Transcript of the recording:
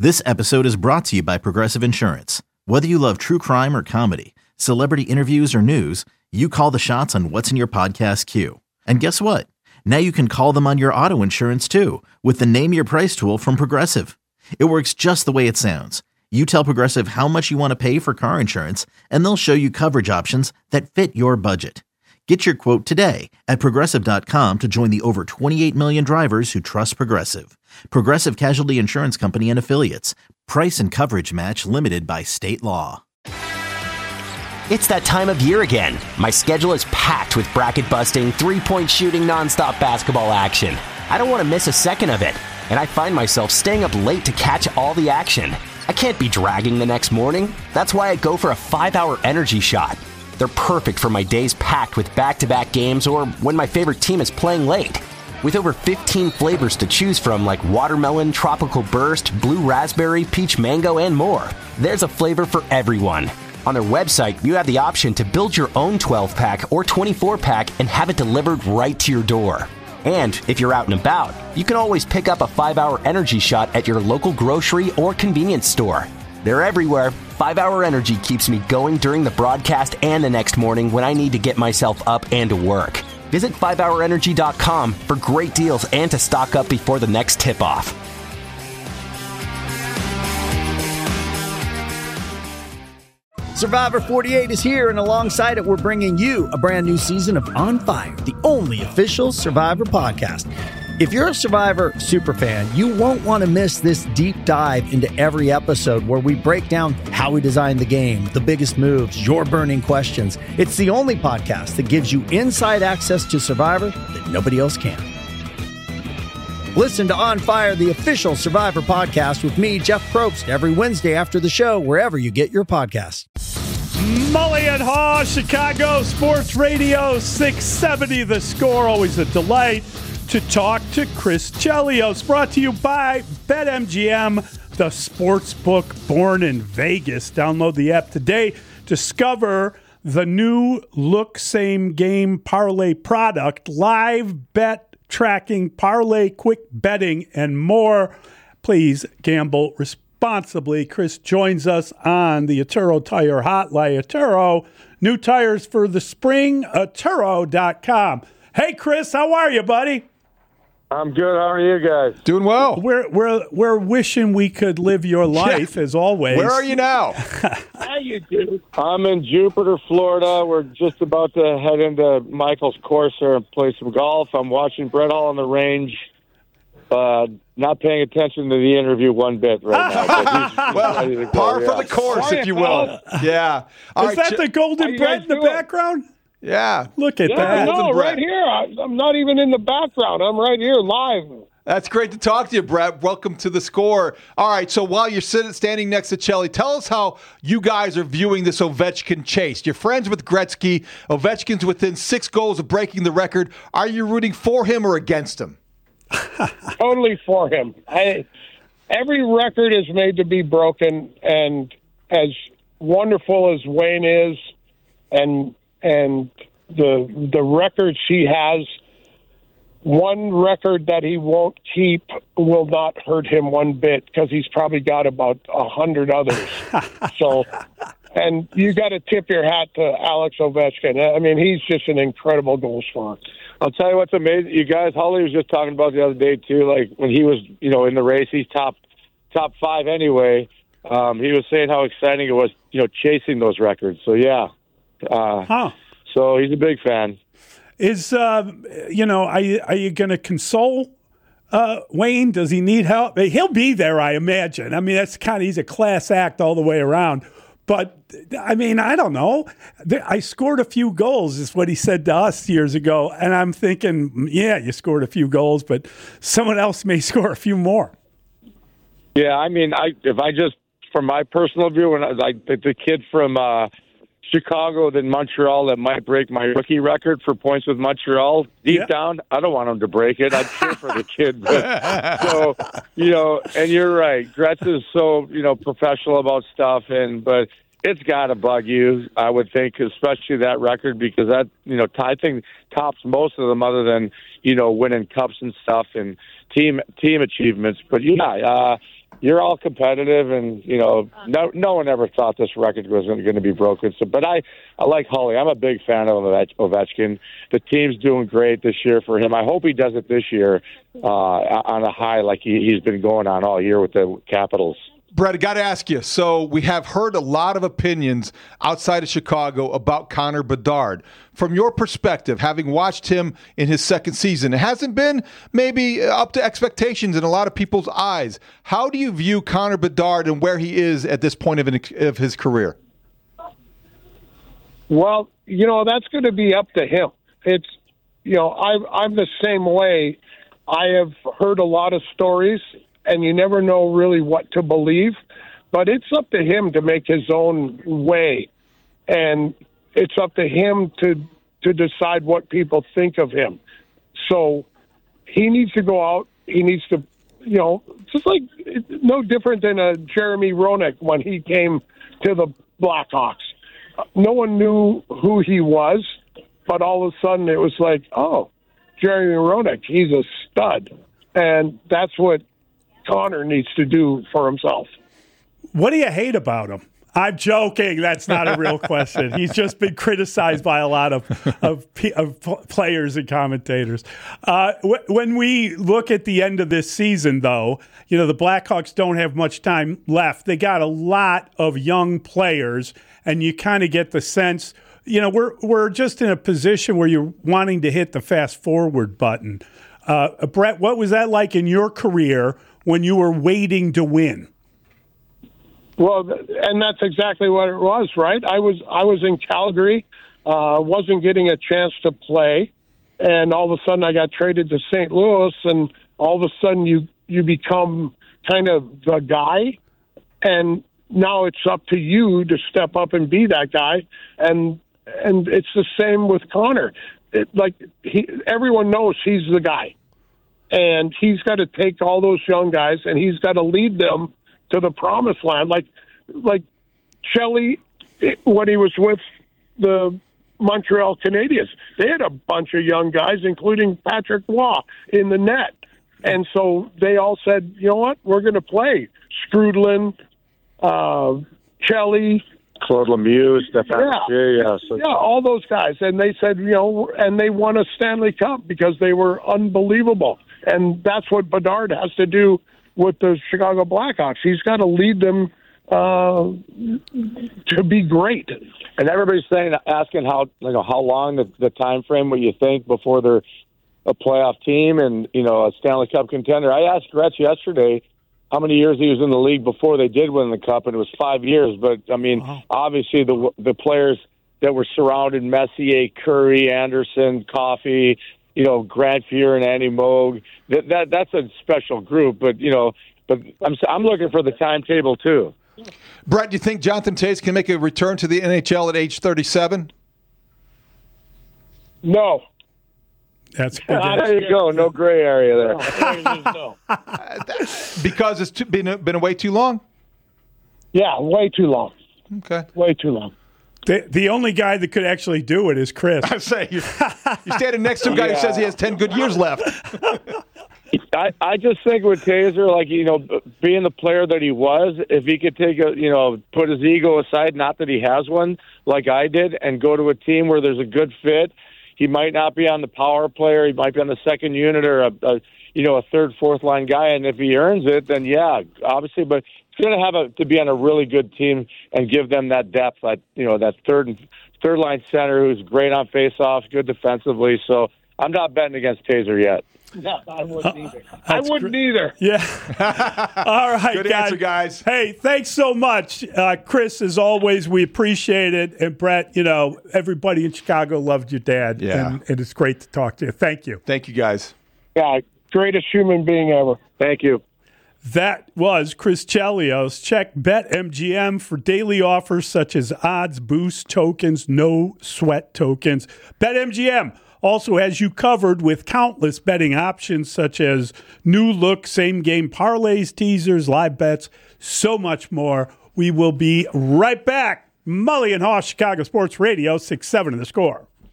This episode is brought to you by Progressive Insurance. Whether you love true crime or comedy, celebrity interviews or news, you call the shots on what's in your podcast queue. And guess what? Now you can call them on your auto insurance too with the Name Your Price tool from Progressive. It works just the way it sounds. You tell Progressive how much you want to pay for car insurance, and they'll show you coverage options that fit your budget. Get your quote today at Progressive.com to join the over 28 million drivers who trust Progressive. Progressive Casualty Insurance Company and Affiliates. Price and coverage match limited by state law. It's that time of year again. My schedule is packed with bracket-busting, three-point shooting, nonstop basketball action. I don't want to miss a second of it, and I find myself staying up late to catch all the action. I can't be dragging the next morning. That's why I go for a 5-hour energy shot. They're perfect for my days packed with back-to-back games or when my favorite team is playing late. With over 15 flavors to choose from like watermelon, tropical burst, blue raspberry, peach mango, and more, there's a flavor for everyone. On their website, you have the option to build your own 12-pack or 24-pack and have it delivered right to your door. And if you're out and about, you can always pick up a 5-hour energy shot at your local grocery or convenience store. They're everywhere. 5-hour energy keeps me going during the broadcast and the next morning when I need to get myself up and to work. Visit 5hourenergy.com for great deals and to stock up before the next tip-off. Survivor 48 is here, and alongside it, we're bringing you a brand new season of On Fire, the only official Survivor podcast. If you're a Survivor superfan, you won't want to miss this deep dive into every episode where we break down how we designed the game, the biggest moves, your burning questions. It's the only podcast that gives you inside access to Survivor that nobody else can. Listen to On Fire, the official Survivor podcast with me, Jeff Probst, every Wednesday after the show, wherever you get your podcasts. Mully and Haw, Chicago Sports Radio 670. The Score, always a delight to talk to Chris Chelios. Brought to you by BetMGM, the sports book born in Vegas. Download the app today. Discover the new look same game parlay product, live bet tracking, parlay, quick betting, and more. Please gamble responsibly. Chris joins us on the Atturo Tire Hotline. Atturo, new tires for the spring, Atturo.com. Hey, Chris, how are you, buddy? I'm good. How are you guys? Doing well. We're wishing we could live your life, as always. Where are you now? How you do? I'm in Jupiter, Florida. We're just about to head into Michael's course here and play some golf. I'm watching Brett Hall on the range. Not paying attention to the interview one bit right now. Well, par for the course, if you will. Yeah. Is that the Golden Brett in the background? Yeah. Look at that. No, right here. I'm not even in the background. I'm right here live. That's great to talk to you, Brett. Welcome to the Score. All right, so while you're standing next to Chelly, tell us how you guys are viewing this Ovechkin chase. You're friends with Gretzky. Ovechkin's within 6 goals of breaking the record. Are you rooting for him or against him? Totally for him. Every record is made to be broken, and as wonderful as Wayne is, and the records he has, one record that he won't keep will not hurt him one bit because he's probably got about 100 others. So, and you got to tip your hat to Alex Ovechkin. I mean, he's just an incredible goal scorer. I'll tell you what's amazing. You guys, Holly was just talking about the other day too. Like when he was, in the race, he's top 5 anyway. He was saying how exciting it was, chasing those records. So yeah. So he's a big fan. Is are you going to console Wayne? Does he need help? He'll be there, I imagine. I mean, he's a class act all the way around. But I mean, I don't know. I scored a few goals, is what he said to us years ago, and I'm thinking, yeah, you scored a few goals, but someone else may score a few more. Yeah, I mean, from my personal view, when the kid from Chicago than Montreal that might break my rookie record for points with Montreal. Deep down, I don't want him to break it. I'd cheer for the kid. But, so, and you're right. Gretz is so, professional about stuff, but it's got to bug you, I would think, especially that record, because that, I think tops most of them other than, winning cups and stuff and team achievements. But, you're all competitive, and no one ever thought this record was going to be broken. So, but I like Holly. I'm a big fan of Ovechkin. The team's doing great this year for him. I hope he does it this year on a high like he's been going on all year with the Capitals. Brett, I got to ask you. So we have heard a lot of opinions outside of Chicago about Connor Bedard. From your perspective, having watched him in his second season, it hasn't been maybe up to expectations in a lot of people's eyes. How do you view Connor Bedard and where he is at this point of his career? Well, that's going to be up to him. It's, I'm the same way. I have heard a lot of stories, and you never know really what to believe, but it's up to him to make his own way, and it's up to him to decide what people think of him. So he needs to go out. He needs to, just like no different than a Jeremy Roenick when he came to the Blackhawks. No one knew who he was, but all of a sudden it was like, oh, Jeremy Roenick, he's a stud, and that's what Connor needs to do for himself. What do you hate about him? I'm joking. That's not a real question. He's just been criticized by a lot of players and commentators. When we look at the end of this season, though, the Blackhawks don't have much time left. They got a lot of young players, and you kind of get the sense, we're just in a position where you're wanting to hit the fast forward button. Brett, what was that like in your career when you were waiting to win? Well, and that's exactly what it was, right? I was in Calgary, wasn't getting a chance to play, and all of a sudden I got traded to St. Louis, and all of a sudden you become kind of the guy, and now it's up to you to step up and be that guy, and it's the same with Connor. Everyone knows he's the guy. And he's got to take all those young guys, and he's got to lead them to the promised land. Like Shelley, when he was with the Montreal Canadiens, they had a bunch of young guys, including Patrick Roy, in the net. And so they all said, you know what, we're going to play. Strudlin, Shelley, Claude Lemieux, Stefan all those guys. And they said, and they won a Stanley Cup because they were unbelievable. And that's what Bedard has to do with the Chicago Blackhawks. He's got to lead them to be great. And everybody's asking how long the time frame, what you think before they're a playoff team and a Stanley Cup contender. I asked Gretz yesterday how many years he was in the league before they did win the Cup, and it was 5 years. But obviously the players that were surrounded, Messier, Curry, Anderson, Coffey, Grant Fuhr and Andy Moog, that's a special group. But I'm looking for the timetable too. Brett, do you think Jonathan Toews can make a return to the NHL at age 37? No. That's good. There you go. No gray area there. No. Because it's been away too long? Yeah, way too long. Okay. Way too long. The only guy that could actually do it is Chris. I say you're standing next to a guy who says he has 10 good years left. I just think with Taser, being the player that he was, if he could take put his ego aside, not that he has one, like I did, and go to a team where there's a good fit. He might not be on the power player. He might be on the second unit or a third, fourth line guy. And if he earns it, then yeah, obviously. But it's going to have to be on a really good team and give them that depth. That third line center who's great on faceoffs, good defensively. So I'm not betting against Taser yet. No, I wouldn't either. I wouldn't either. Yeah. All right, good answer, guys. Hey, thanks so much, Chris. As always, we appreciate it. And Brett, everybody in Chicago loved your dad. Yeah. And it's great to talk to you. Thank you. Thank you, guys. Yeah, greatest human being ever. Thank you. That was Chris Chelios. Check BetMGM for daily offers such as odds, boost tokens, no sweat tokens. BetMGM also has you covered with countless betting options such as new look, same game parlays, teasers, live bets, so much more. We will be right back. Mully and Haw, Chicago Sports Radio, 6-7 in the Score.